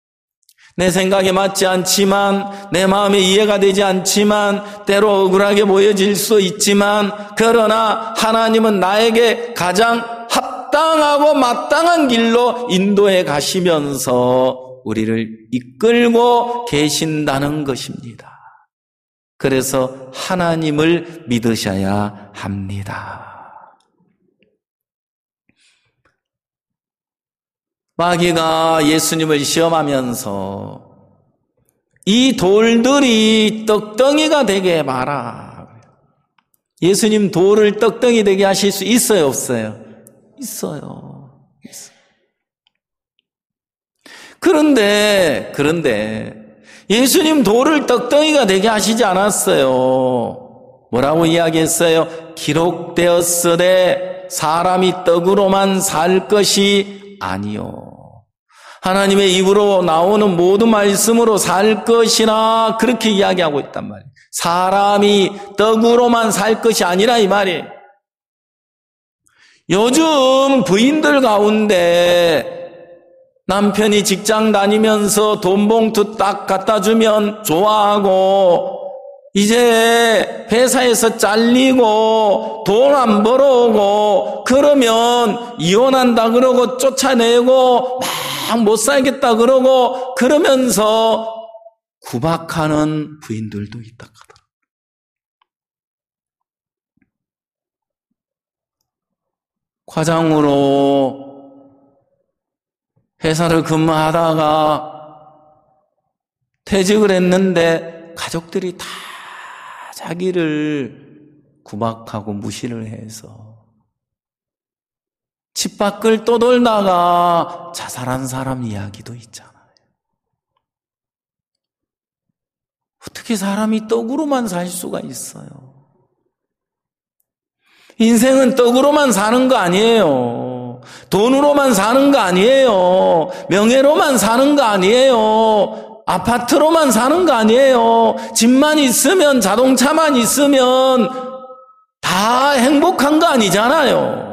내 생각에 맞지 않지만, 내 마음에 이해가 되지 않지만, 때로 억울하게 보여질 수 있지만, 그러나 하나님은 나에게 가장 합당하고 마땅한 길로 인도해 가시면서 우리를 이끌고 계신다는 것입니다. 그래서 하나님을 믿으셔야 합니다. 마귀가 예수님을 시험하면서 이 돌들이 떡덩이가 되게 해봐라. 예수님 돌을 떡덩이 되게 하실 수 있어요, 없어요? 있어요. 그런데 예수님 돌을 떡덩이가 되게 하시지 않았어요. 뭐라고 이야기했어요? 기록되었으되 사람이 떡으로만 살 것이 아니요. 하나님의 입으로 나오는 모든 말씀으로 살 것이라 그렇게 이야기하고 있단 말이에요. 사람이 떡으로만 살 것이 아니라 이 말이에요. 요즘 부인들 가운데 남편이 직장 다니면서 돈 봉투 딱 갖다 주면 좋아하고 이제 회사에서 잘리고 돈 안 벌어오고 그러면 이혼한다 그러고 쫓아내고 막 못 살겠다 그러고 그러면서 구박하는 부인들도 있다 하더라고요. 과장으로 회사를 근무하다가 퇴직을 했는데 가족들이 다 자기를 구박하고 무시를 해서 집 밖을 떠돌다가 자살한 사람 이야기도 있잖아요. 어떻게 사람이 떡으로만 살 수가 있어요? 인생은 떡으로만 사는 거 아니에요. 돈으로만 사는 거 아니에요. 명예로만 사는 거 아니에요. 아파트로만 사는 거 아니에요. 집만 있으면, 자동차만 있으면 다 행복한 거 아니잖아요.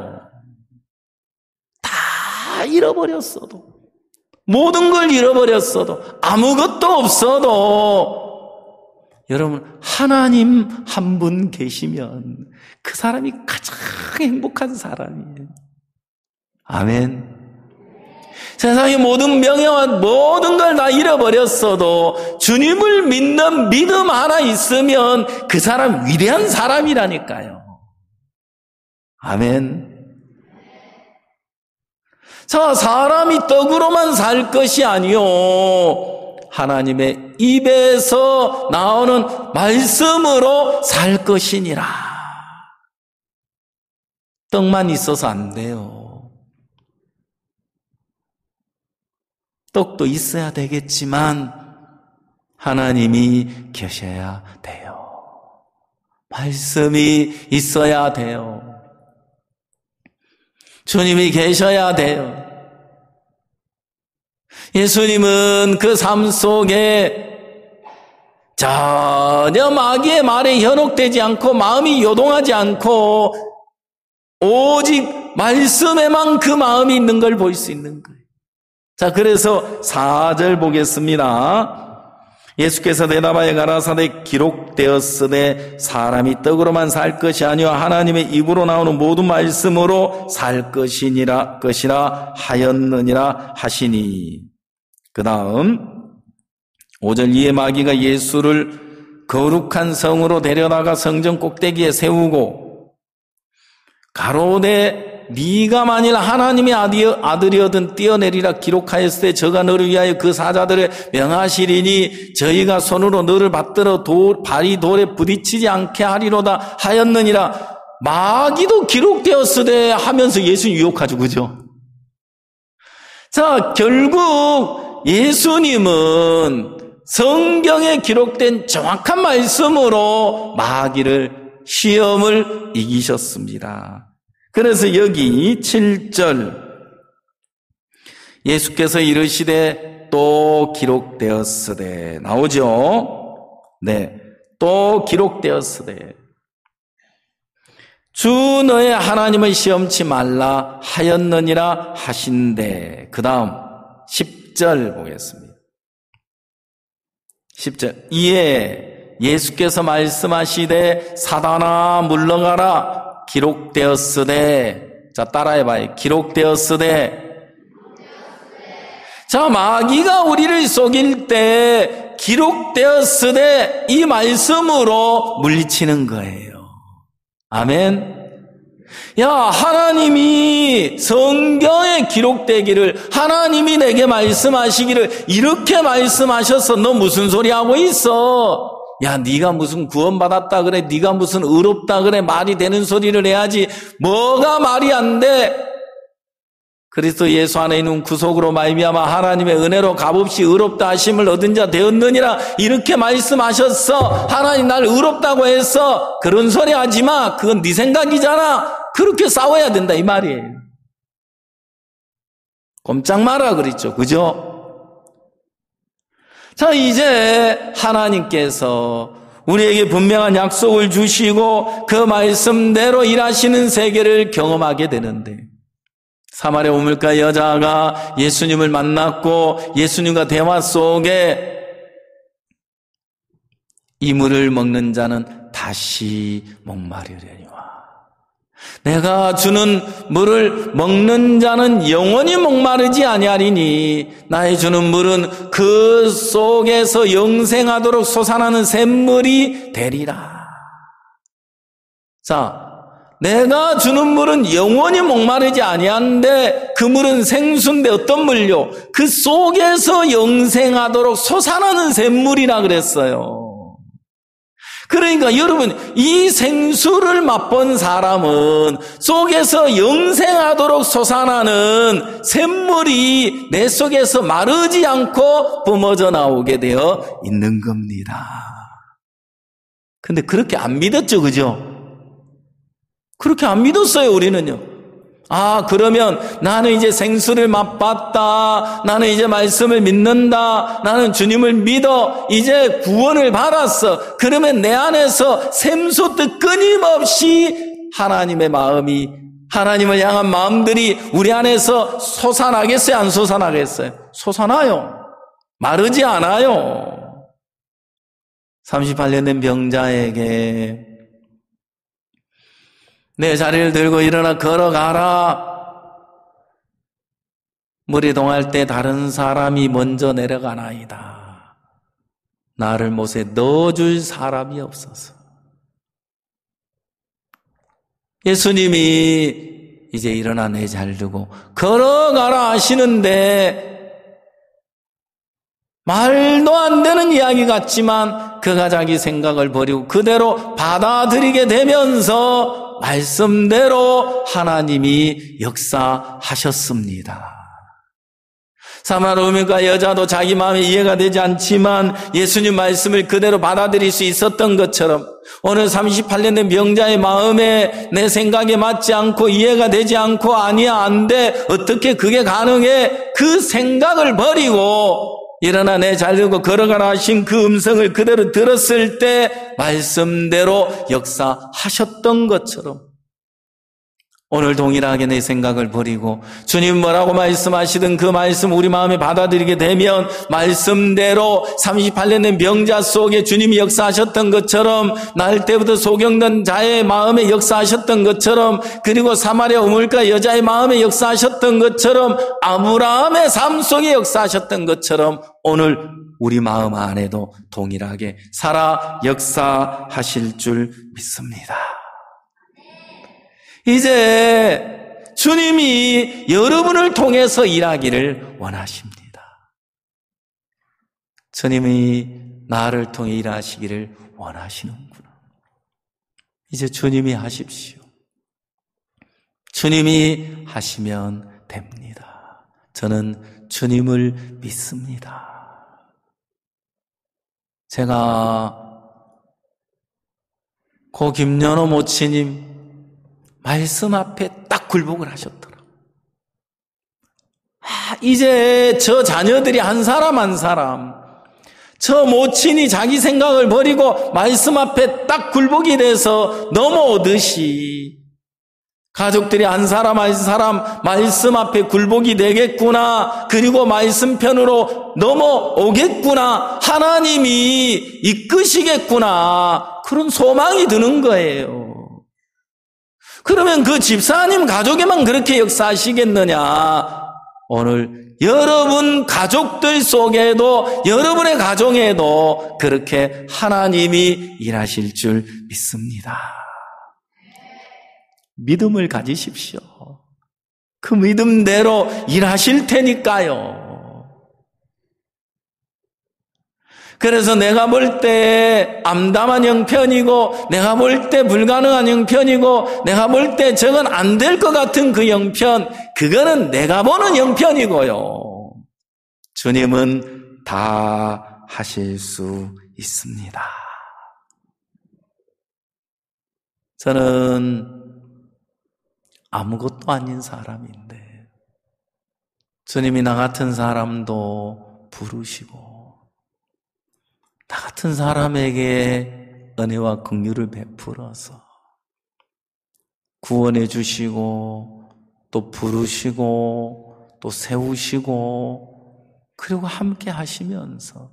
다 잃어버렸어도, 모든 걸 잃어버렸어도, 아무것도 없어도 여러분 하나님 한 분 계시면 그 사람이 가장 행복한 사람이에요. 아멘. 세상의 모든 명예와 모든 걸 다 잃어버렸어도 주님을 믿는 믿음 하나 있으면 그 사람 위대한 사람이라니까요. 아멘. 자, 사람이 떡으로만 살 것이 아니요 하나님의 입에서 나오는 말씀으로 살 것이니라. 떡만 있어서 안 돼요. 떡도 있어야 되겠지만 하나님이 계셔야 돼요. 말씀이 있어야 돼요. 주님이 계셔야 돼요. 예수님은 그 삶 속에 전혀 마귀의 말에 현혹되지 않고 마음이 요동하지 않고 오직 말씀에만 그 마음이 있는 걸 볼 수 있는 거예요. 자, 그래서 4절 보겠습니다. 예수께서 대답하여 가라사대 기록되었으되 사람이 떡으로만 살 것이 아니요 하나님의 입으로 나오는 모든 말씀으로 살 것이라 하였느니라 하시니. 그 다음 5절 이에 마귀가 예수를 거룩한 성으로 데려다가 성전 꼭대기에 세우고 가로되 네가 만일 하나님의 아들이거든 뛰어내리라 기록하였을 때 저가 너를 위하여 그 사자들을 명하시리니 저희가 손으로 너를 받들어 발이 돌에 부딪히지 않게 하리로다 하였느니라. 마귀도 기록되었으되 하면서 예수 유혹하죠. 그죠? 자, 결국 예수님은 성경에 기록된 정확한 말씀으로 마귀를 시험을 이기셨습니다. 그래서 여기 7절 예수께서 이르시되 또 기록되었으되 나오죠. 네, 또 기록되었으되 주 너의 하나님을 시험치 말라 하였느니라 하신대. 그 다음 10절 보겠습니다. 10절. 이에 예수께서 말씀하시되 사단아 물러가라 기록되었으되. 자, 따라해봐요. 기록되었으되. 자, 마귀가 우리를 속일 때 기록되었으되 이 말씀으로 물리치는 거예요. 아멘. 야, 하나님이 성경에 기록되기를, 하나님이 내게 말씀하시기를 이렇게 말씀하셔서 너 무슨 소리 하고 있어? 야, 네가 무슨 구원받았다 그래? 네가 무슨 의롭다 그래? 말이 되는 소리를 해야지. 뭐가 말이 안 돼? 그리스도 예수 안에 있는 구속으로 말미암아 하나님의 은혜로 값없이 의롭다 하심을 얻은 자 되었느니라 이렇게 말씀하셨어. 하나님 날 의롭다고 했어. 그런 소리 하지 마. 그건 네 생각이잖아. 그렇게 싸워야 된다 이 말이에요. 꼼짝 마라 그랬죠. 그죠? 자, 이제 하나님께서 우리에게 분명한 약속을 주시고 그 말씀대로 일하시는 세계를 경험하게 되는데, 사마리아 우물가 여자가 예수님을 만났고 예수님과 대화 속에 이 물을 먹는 자는 다시 목마르려니와 내가 주는 물을 먹는 자는 영원히 목마르지 아니하리니 나의 주는 물은 그 속에서 영생하도록 솟아나는 샘물이 되리라. 자, 내가 주는 물은 영원히 목마르지 아니한데 그 물은 생수인데 어떤 물요? 그 속에서 영생하도록 솟아나는 샘물이라 그랬어요. 그러니까 여러분, 이 생수를 맛본 사람은 속에서 영생하도록 솟아나는 샘물이 내 속에서 마르지 않고 뿜어져 나오게 되어 있는 겁니다. 근데 그렇게 안 믿었죠, 그죠? 그렇게 안 믿었어요, 우리는요. 아, 그러면 나는 이제 생수를 맛봤다. 나는 이제 말씀을 믿는다. 나는 주님을 믿어. 이제 구원을 받았어. 그러면 내 안에서 샘솟듯 끊임없이 하나님의 마음이, 하나님을 향한 마음들이 우리 안에서 솟아나겠어요? 안 솟아나겠어요? 솟아나요. 마르지 않아요. 38년 된 병자에게 내 자리를 들고 일어나 걸어가라. 물이 동할 때 다른 사람이 먼저 내려가나이다. 나를 못에 넣어줄 사람이 없어서. 예수님이 이제 일어나 내 자리를 두고 걸어가라 하시는데 말도 안 되는 이야기 같지만 그가 자기 생각을 버리고 그대로 받아들이게 되면서 말씀대로 하나님이 역사하셨습니다. 사마리아 우물가 여자도 자기 마음에 이해가 되지 않지만 예수님 말씀을 그대로 받아들일 수 있었던 것처럼 오늘 38년 된 병자의 마음에 내 생각에 맞지 않고 이해가 되지 않고 아니야 안 돼 어떻게 그게 가능해 그 생각을 버리고 일어나 내 자리로 걸어가라 하신 그 음성을 그대로 들었을 때 말씀대로 역사하셨던 것처럼 오늘 동일하게 내 생각을 버리고 주님 뭐라고 말씀하시든 그 말씀 우리 마음에 받아들이게 되면 말씀대로 38년 된 병자 속에 주님이 역사하셨던 것처럼 날 때부터 소경된 자의 마음에 역사하셨던 것처럼 그리고 사마리아 우물가 여자의 마음에 역사하셨던 것처럼 아브라함의 삶 속에 역사하셨던 것처럼 오늘 우리 마음 안에도 동일하게 살아 역사하실 줄 믿습니다. 이제 주님이 여러분을 통해서 일하기를 원하십니다. 주님이 나를 통해 일하시기를 원하시는구나. 이제 주님이 하십시오. 주님이 하시면 됩니다. 저는 주님을 믿습니다. 제가 고 김연호 모치님 말씀 앞에 딱 굴복을 하셨더라고요. 이제 저 자녀들이 한 사람 한 사람, 저 모친이 자기 생각을 버리고 말씀 앞에 딱 굴복이 돼서 넘어오듯이 가족들이 한 사람 한 사람 말씀 앞에 굴복이 되겠구나. 그리고 말씀편으로 넘어오겠구나. 하나님이 이끄시겠구나. 그런 소망이 드는 거예요. 그러면 그 집사님 가족에만 그렇게 역사하시겠느냐? 오늘 여러분 가족들 속에도 여러분의 가정에도 그렇게 하나님이 일하실 줄 믿습니다. 믿음을 가지십시오. 그 믿음대로 일하실 테니까요. 그래서 내가 볼 때 암담한 형편이고 내가 볼 때 불가능한 형편이고 내가 볼 때 저건 안 될 것 같은 그 형편, 그거는 내가 보는 형편이고요. 주님은 다 하실 수 있습니다. 저는 아무것도 아닌 사람인데 주님이 나 같은 사람도 부르시고 나 같은 사람에게 은혜와 긍휼을 베풀어서 구원해 주시고 또 부르시고 또 세우시고 그리고 함께 하시면서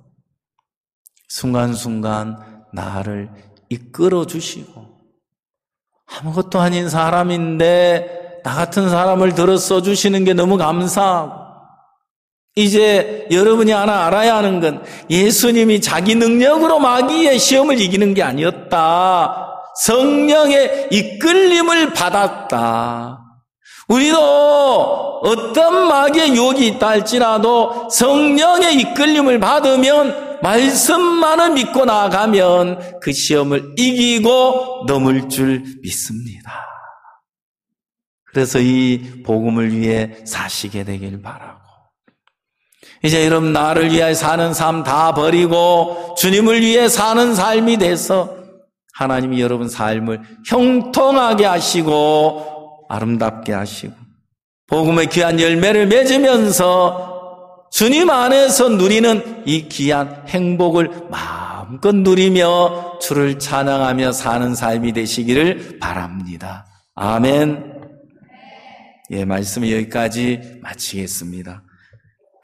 순간순간 나를 이끌어 주시고 아무것도 아닌 사람인데 나 같은 사람을 들어 써주시는 게 너무 감사하고 이제 여러분이 하나 알아야 하는 건 예수님이 자기 능력으로 마귀의 시험을 이기는 게 아니었다. 성령의 이끌림을 받았다. 우리도 어떤 마귀의 유혹이 있다 할지라도 성령의 이끌림을 받으면 말씀만을 믿고 나아가면 그 시험을 이기고 넘을 줄 믿습니다. 그래서 이 복음을 위해 사시게 되길 바라고 이제 여러분 나를 위해 사는 삶 다 버리고 주님을 위해 사는 삶이 돼서 하나님이 여러분 삶을 형통하게 하시고 아름답게 하시고 복음의 귀한 열매를 맺으면서 주님 안에서 누리는 이 귀한 행복을 마음껏 누리며 주를 찬양하며 사는 삶이 되시기를 바랍니다. 아멘. 예, 말씀이 여기까지 마치겠습니다.